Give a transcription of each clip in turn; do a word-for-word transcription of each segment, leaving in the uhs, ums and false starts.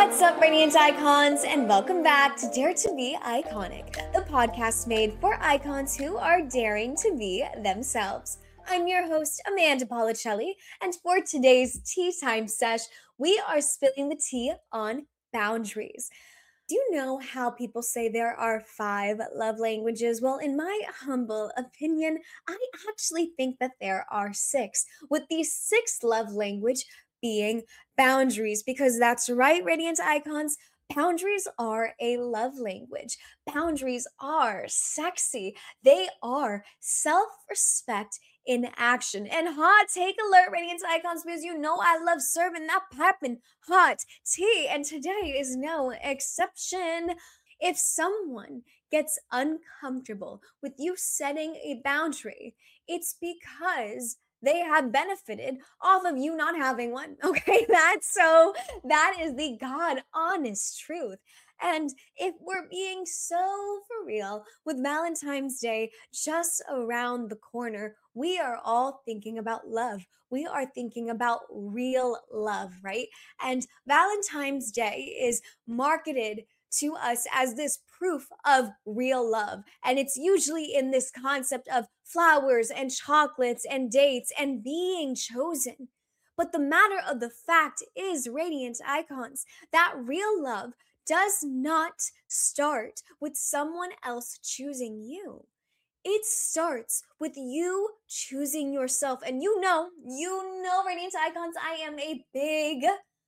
What's up, Radiant Icons, and welcome back to Dare to Be Iconic, the podcast made for icons who are daring to be themselves. I'm your host, Amanda Policelli, and for today's Tea Time Sesh, we are spilling the tea on boundaries. Do you know how people say there are five love languages? Well, in my humble opinion, I actually think that there are six, with the sixth love language being boundaries, because that's right, Radiant Icons. Boundaries are a love language. Boundaries are sexy. They are self respect in action. And hot take alert, Radiant Icons, because you know I love serving that poppin' hot tea, and today is no exception. If someone gets uncomfortable with you setting a boundary, it's because they have benefited off of you not having one. Okay, that's so, that is the God honest truth. And if we're being so for real, with Valentine's Day just around the corner, we are all thinking about love. We are thinking about real love, right? And Valentine's Day is marketed to us as this proof of real love. And it's usually in this concept of flowers and chocolates and dates and being chosen. But the matter of the fact is, Radiant Icons, that real love does not start with someone else choosing you. It starts with you choosing yourself. And you know, you know, Radiant Icons, I am a big,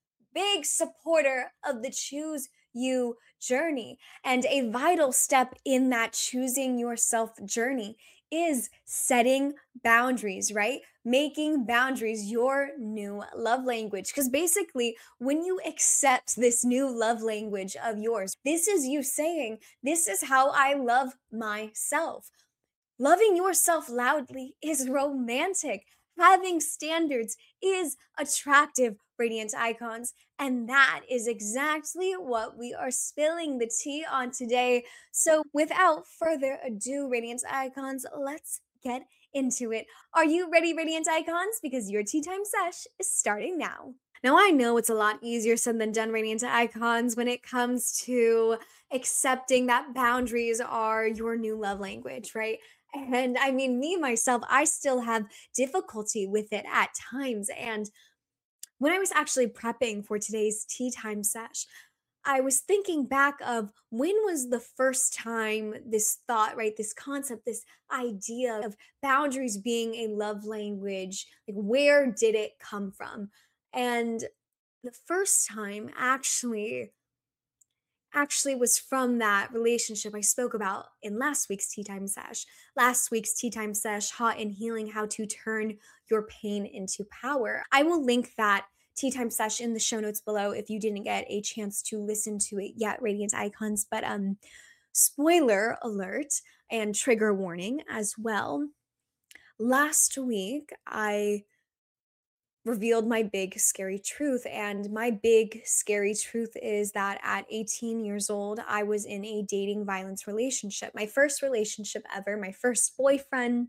big supporter of the choose you journey. And a vital step in that choosing yourself journey is setting boundaries, right? Making boundaries your new love language. Because basically, when you accept this new love language of yours, this is you saying, this is how I love myself. Loving yourself loudly is romantic. Having standards is attractive, Radiant Icons. And that is exactly what we are spilling the tea on today. So, without further ado, Radiant Icons, let's get into it. Are you ready, Radiant Icons? Because your tea time sesh is starting now. Now, I know it's a lot easier said than done, Radiant Icons, when it comes to accepting that boundaries are your new love language, right? And I mean, me myself, I still have difficulty with it at times. And when I was actually prepping for today's tea time sesh, I was thinking back of when was the first time this thought, right? This concept, this idea of boundaries being a love language, like where did it come from? And the first time actually actually was from that relationship I spoke about in last week's Tea Time Sesh. Last week's Tea Time Sesh, Hot and Healing, How to Turn Your Pain into Power. I will link that Tea Time Sesh in the show notes below if you didn't get a chance to listen to it yet, Radiant Icons. But um, spoiler alert and trigger warning as well. Last week, I revealed my big scary truth, and my big scary truth is that at eighteen years old I was in a dating violence relationship, my first relationship ever, my first boyfriend.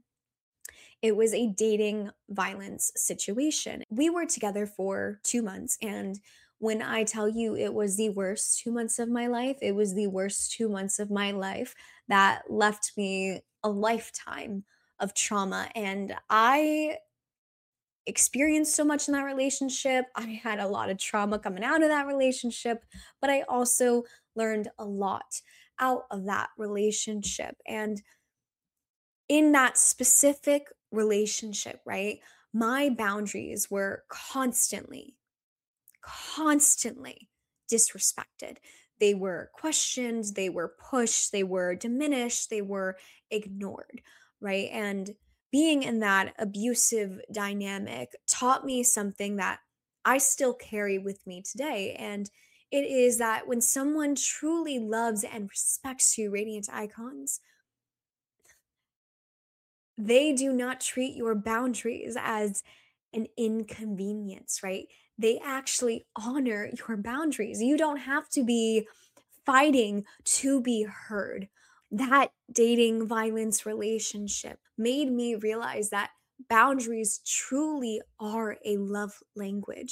It was a dating violence situation. We were together for two months, and when I tell you it was the worst two months of my life, it was the worst two months of my life that left me a lifetime of trauma. And I experienced so much in that relationship. I had a lot of trauma coming out of that relationship, but I also learned a lot out of that relationship. And in that specific relationship, right, my boundaries were constantly, constantly disrespected. They were questioned, they were pushed, they were diminished, they were ignored, right? And being in that abusive dynamic taught me something that I still carry with me today. And it is that when someone truly loves and respects you, Radiant Icons, they do not treat your boundaries as an inconvenience, right? They actually honor your boundaries. You don't have to be fighting to be heard. That dating violence relationship made me realize that boundaries truly are a love language.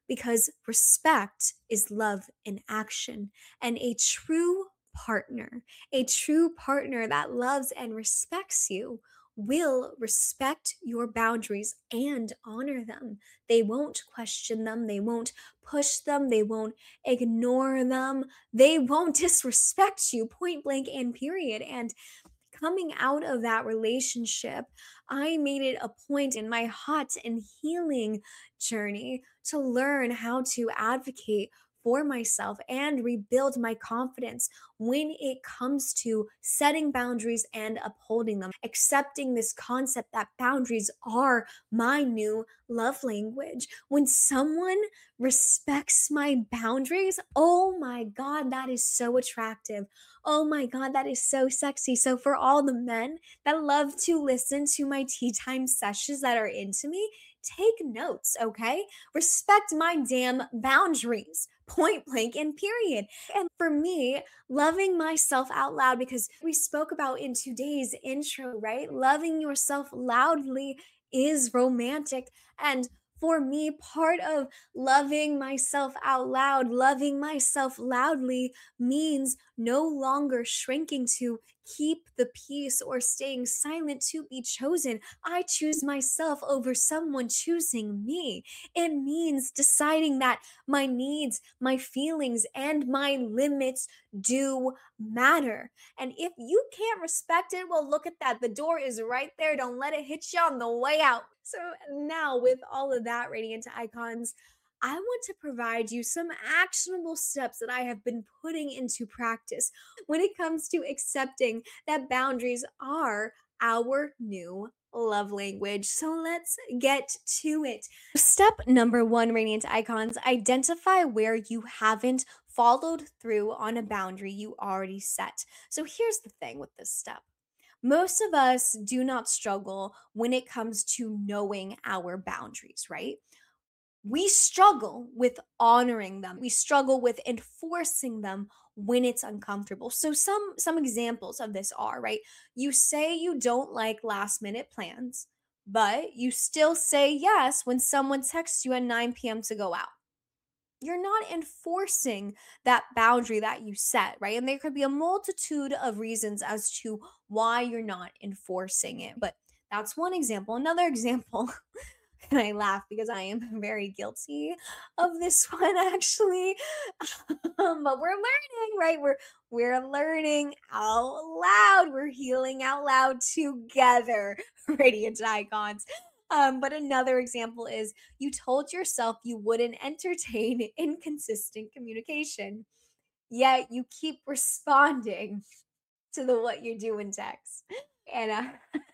because respect is love in action. And a true partner, a true partner that loves and respects you will respect your boundaries and honor them. They won't question them, they won't push them, they won't ignore them, they won't disrespect you, point blank and period. And coming out of that relationship, I made it a point in my hot and healing journey to learn how to advocate for myself and rebuild my confidence when it comes to setting boundaries and upholding them, accepting this concept that boundaries are my new love language. When someone respects my boundaries, oh my God, that is so attractive. Oh my God, that is so sexy. So, for all the men that love to listen to my tea time sessions that are into me, take notes, okay? Respect my damn boundaries, point blank and period. And for me, loving myself out loud, because we spoke about in today's intro, right? Loving yourself loudly is romantic. And for me, part of loving myself out loud, loving myself loudly means no longer shrinking to keep the peace or staying silent to be chosen. I choose myself over someone choosing me. It means deciding that my needs, my feelings, and my limits do matter. And if you can't respect it, well, look at that. The door is right there. Don't let it hit you on the way out. So now, with all of that, Radiant Icons, I want to provide you some actionable steps that I have been putting into practice when it comes to accepting that boundaries are our new love language. So let's get to it. Step number one, Radiant Icons, identify where you haven't followed through on a boundary you already set. So here's the thing with this step. Most of us do not struggle when it comes to knowing our boundaries, right? We struggle with honoring them. We struggle with enforcing them when it's uncomfortable. So some some examples of this are, right? You say you don't like last minute plans, but you still say yes when someone texts you at nine p.m. to go out. You're not enforcing that boundary that you set, right? And there could be a multitude of reasons as to why you're not enforcing it. But that's one example. Another example, and I laugh because I am very guilty of this one actually. Um, but we're learning, right? We're we're learning out loud. We're healing out loud together, Radiant Icons. Um, but another example is you told yourself you wouldn't entertain inconsistent communication, yet you keep responding to the what you do in text. And uh,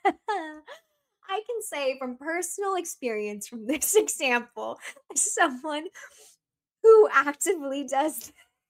I can say from personal experience from this example, as someone who actively does,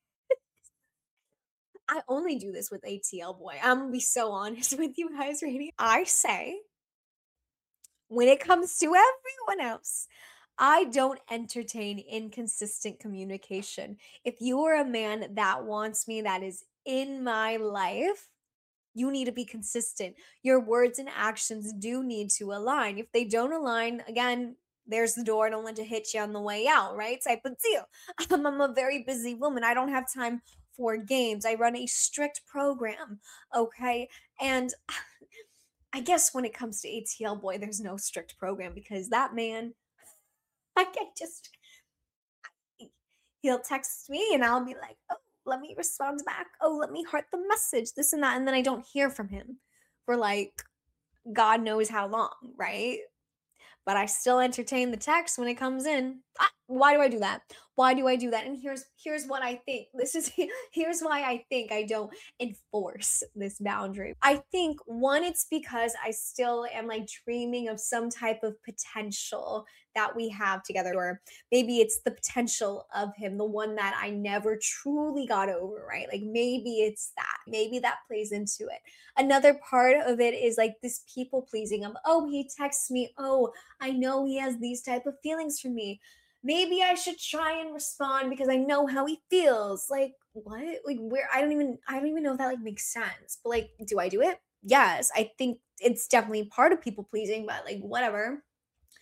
I only do this with A T L boy. I'm gonna be so honest with you guys, Rainy. I say, when it comes to everyone else, I don't entertain inconsistent communication. If you are a man that wants me, that is in my life, you need to be consistent. Your words and actions do need to align. If they don't align, again, there's the door. Don't let it hit you on the way out, right? Type of deal. Um, I'm a very busy woman. I don't have time for games. I run a strict program, okay? And I guess when it comes to A T L boy, there's no strict program because that man, I can just, he'll text me and I'll be like, oh, let me respond back. Oh, let me heart the message, this and that. And then I don't hear from him for like God knows how long, right? But I still entertain the text when it comes in. Ah, why do I do that? Why do I do that? And here's here's what I think. This is here's why I think I don't enforce this boundary. I think one, it's because I still am like dreaming of some type of potential that we have together, or maybe it's the potential of him, the one that I never truly got over, right? Like maybe it's that. Maybe that plays into it. Another part of it is like this people pleasing of, oh, he texts me, oh, I know he has these type of feelings for me. Maybe I should try and respond because I know how he feels. Like what? Like where? I don't even I don't even know if that like makes sense. But like, do I do it? Yes, I think it's definitely part of people pleasing, but like whatever.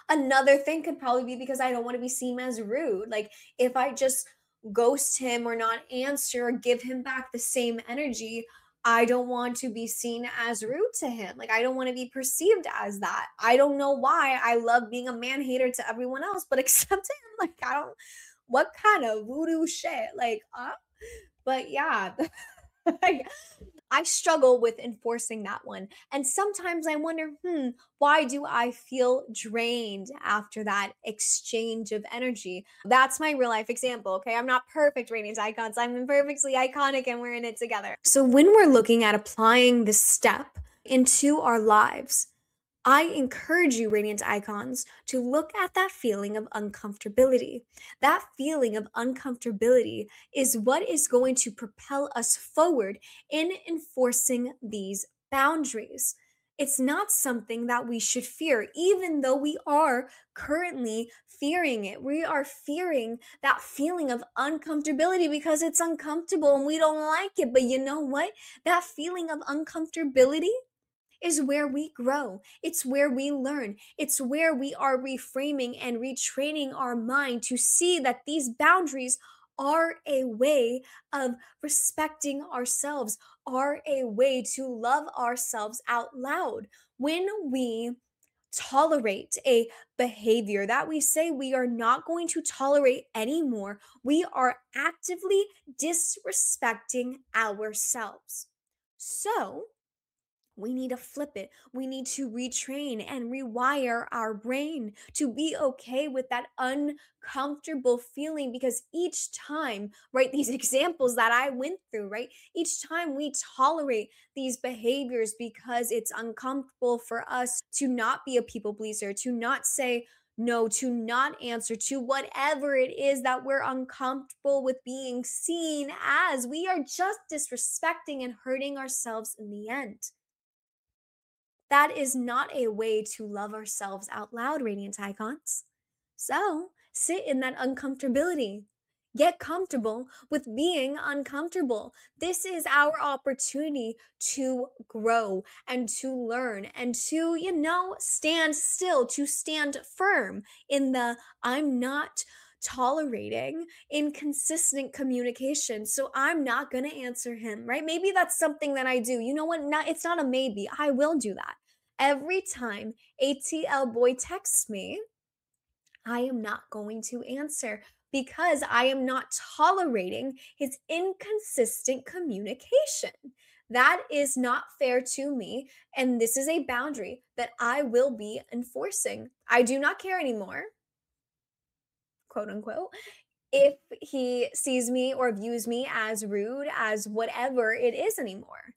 Another thing could probably be because I don't want to be seen as rude. Like if I just ghost him or not answer or give him back the same energy, I don't want to be seen as rude to him. Like I don't want to be perceived as that. I don't know why I love being a man hater to everyone else, but except him. Like I don't, what kind of voodoo shit? Like, uh, but yeah, like, I struggle with enforcing that one. And sometimes I wonder, hmm, why do I feel drained after that exchange of energy? That's my real life example. Okay. I'm not perfect, Radiant Icons. I'm imperfectly iconic and we're in it together. So when we're looking at applying this step into our lives, I encourage you, Radiant Icons, to look at that feeling of uncomfortability. That feeling of uncomfortability is what is going to propel us forward in enforcing these boundaries. It's not something that we should fear, even though we are currently fearing it. We are fearing that feeling of uncomfortability because it's uncomfortable and we don't like it. But you know what? That feeling of uncomfortability is where we grow. It's where we learn. It's where we are reframing and retraining our mind to see that these boundaries are a way of respecting ourselves, are a way to love ourselves out loud. When we tolerate a behavior that we say we are not going to tolerate anymore, we are actively disrespecting ourselves. So, we need to flip it. We need to retrain and rewire our brain to be okay with that uncomfortable feeling because each time, right, these examples that I went through, right, each time we tolerate these behaviors because it's uncomfortable for us to not be a people pleaser, to not say, no, to not answer to whatever it is that we're uncomfortable with being seen as. We are just disrespecting and hurting ourselves in the end. That is not a way to love ourselves out loud, Radiant Icons. So sit in that uncomfortability. Get comfortable with being uncomfortable. This is our opportunity to grow and to learn and to, you know, stand still, to stand firm in the I'm not tolerating inconsistent communication. So I'm not going to answer him, right? Maybe that's something that I do. You know what? Not, it's not a maybe. I will do that. Every time A T L boy texts me, I am not going to answer because I am not tolerating his inconsistent communication. That is not fair to me. And this is a boundary that I will be enforcing. I do not care anymore, quote unquote, if he sees me or views me as rude, as whatever it is anymore.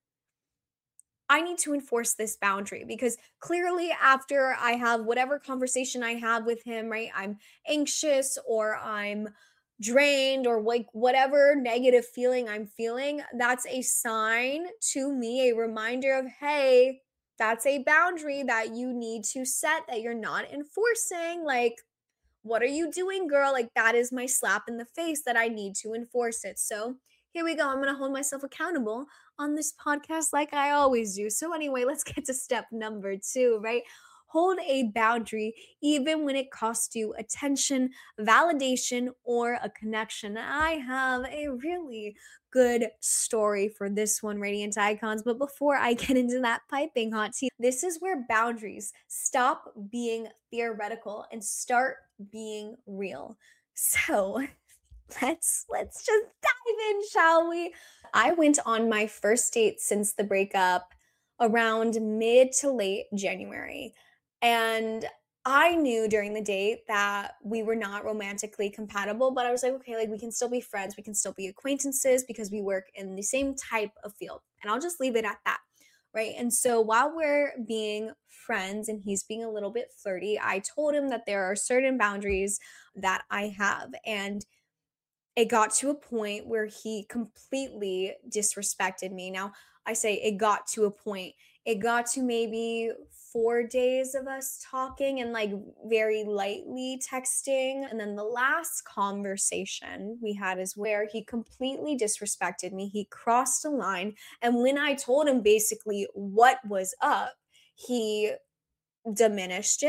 I need to enforce this boundary because clearly, after I have whatever conversation I have with him, right, I'm anxious or I'm drained or like whatever negative feeling I'm feeling. That's a sign to me, a reminder of, hey, that's a boundary that you need to set that you're not enforcing. Like, what are you doing, girl? Like, that is my slap in the face that I need to enforce it. So, here we go. I'm going to hold myself accountable on this podcast like I always do. So, anyway, let's get to step number two, right? Hold a boundary even when it costs you attention, validation, or a connection. I have a really good story for this one, Radiant Icons. But before I get into that piping hot tea, this is where boundaries stop being theoretical and start being real. So, let's let's just dive in, shall we? I went on my first date since the breakup around mid to late January. And I knew during the date that we were not romantically compatible, but I was like, okay, like we can still be friends, we can still be acquaintances because we work in the same type of field. And I'll just leave it at that. Right. And so while we're being friends and he's being a little bit flirty, I told him that there are certain boundaries that I have. And it got to a point where he completely disrespected me. Now, I say it got to a point. It got to maybe four days of us talking and like very lightly texting. And then the last conversation we had is where he completely disrespected me. He crossed a line. And when I told him basically what was up, he diminished it.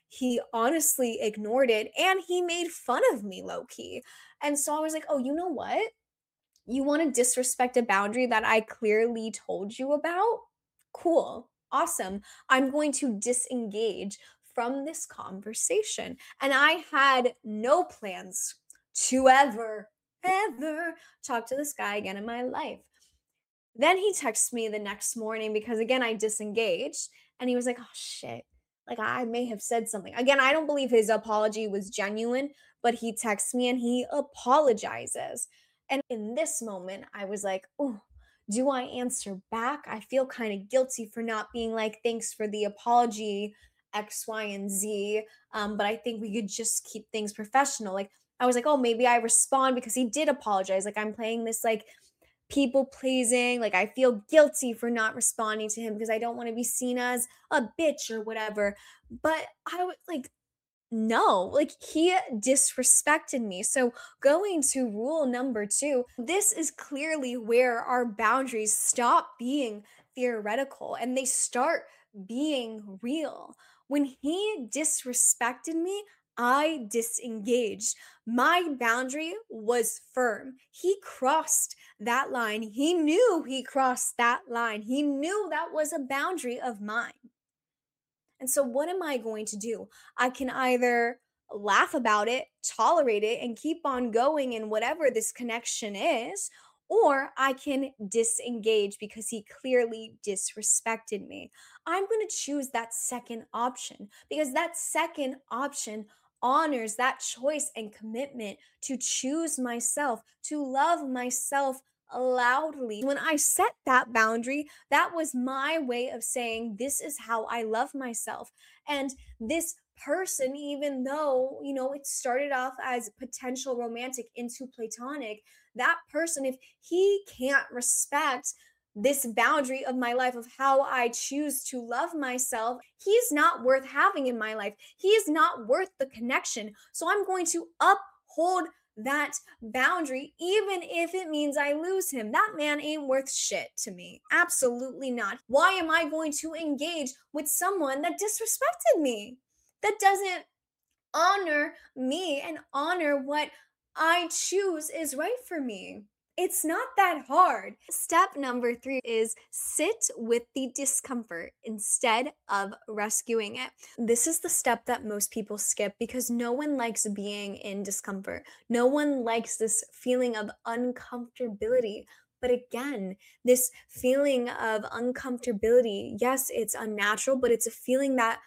he honestly ignored it and he made fun of me low key. And so I was like, oh, you know what? You want to disrespect a boundary that I clearly told you about? Cool. Awesome. I'm going to disengage from this conversation. And I had no plans to ever, ever talk to this guy again in my life. Then he texts me the next morning because again I disengaged and he was like, "Oh shit. Like I may have said something." Again, I don't believe his apology was genuine, but he texts me and he apologizes. And in this moment, I was like, "Oh, do I answer back? I feel kind of guilty for not being like, thanks for the apology, X, Y, and Z. Um, but I think we could just keep things professional." Like, I was like, oh, maybe I respond because he did apologize. Like, I'm playing this like people pleasing. Like, I feel guilty for not responding to him because I don't want to be seen as a bitch or whatever. But I was like, no, like he disrespected me. So, going to rule number two, this is clearly where our boundaries stop being theoretical and they start being real. When he disrespected me, I disengaged. My boundary was firm. He crossed that line. He knew he crossed that line. He knew that was a boundary of mine. And so, what am I going to do? I can either laugh about it, tolerate it, and keep on going in whatever this connection is, or I can disengage because he clearly disrespected me. I'm going to choose that second option because that second option honors that choice and commitment to choose myself, to love myself loudly. When I set that boundary, that was my way of saying, this is how I love myself. And this person, even though, you know, it started off as potential romantic into platonic, that person, if he can't respect this boundary of my life of how I choose to love myself, he's not worth having in my life. He is not worth the connection. So I'm going to uphold that boundary, even if it means I lose him. That man ain't worth shit to me. Absolutely not. Why am I going to engage with someone that disrespected me? That doesn't honor me and honor what I choose is right for me. It's not that hard. Step number three is sit with the discomfort instead of rescuing it. This is the step that most people skip because no one likes being in discomfort. No one likes this feeling of uncomfortability. But again, this feeling of uncomfortability, yes, it's unnatural, but it's a feeling that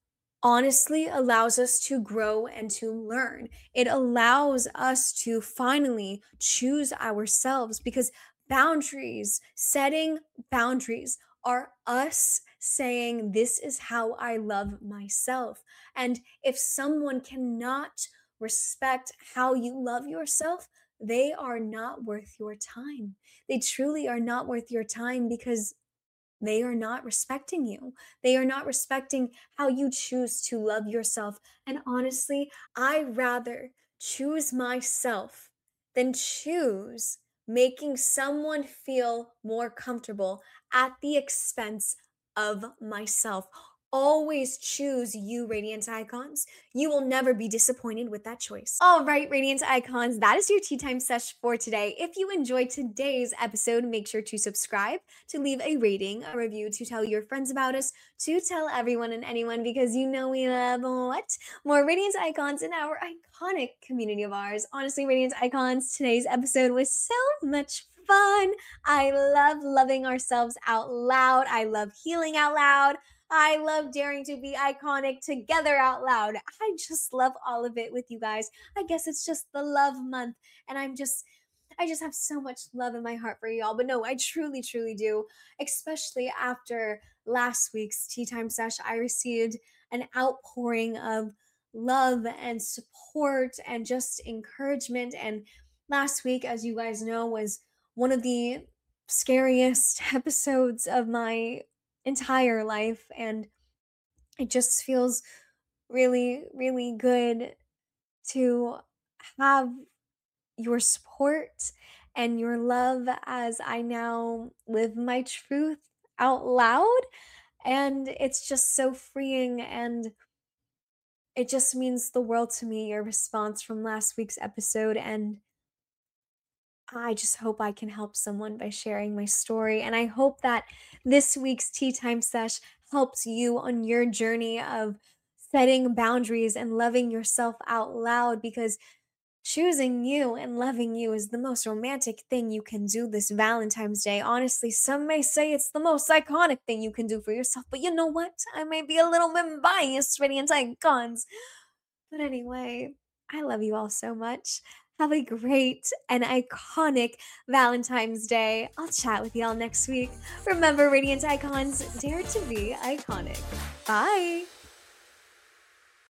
honestly allows us to grow and to learn. It allows us to finally choose ourselves because boundaries, setting boundaries, are us saying, this is how I love myself. And if someone cannot respect how you love yourself, they are not worth your time. They truly are not worth your time because they are not respecting you. They are not respecting how you choose to love yourself. And honestly, I rather choose myself than choose making someone feel more comfortable at the expense of myself. Always choose you, Radiant Icons. You will never be disappointed with that choice. All right, Radiant Icons, that is your tea time sesh for today. If you enjoyed today's episode, make sure to subscribe, to leave a rating, a review, to tell your friends about us, to tell everyone and anyone because you know we love what? More Radiant Icons in our iconic community of ours. Honestly, Radiant Icons, today's episode was so much fun. I love loving ourselves out loud. I love healing out loud. I love daring to be iconic together out loud. I just love all of it with you guys. I guess it's just the love month, and I'm just I just have so much love in my heart for y'all. But no, I truly, truly do. Especially after last week's tea time sesh, I received an outpouring of love and support and just encouragement. And last week, as you guys know, was one of the scariest episodes of my entire life. And it just feels really, really good to have your support and your love as I now live my truth out loud. And it's just so freeing and It just means the world to me, your response from last week's episode, and I just hope I can help someone by sharing my story. And I hope that this week's Tea Time Sesh helps you on your journey of setting boundaries and loving yourself out loud, because choosing you and loving you is the most romantic thing you can do this Valentine's Day. Honestly, some may say it's the most iconic thing you can do for yourself, but you know what? I may be a little bit biased, Radiant Icons. But anyway, I love you all so much. Have a great and iconic Valentine's Day. I'll chat with y'all next week. Remember, Radiant Icons, dare to be iconic. Bye.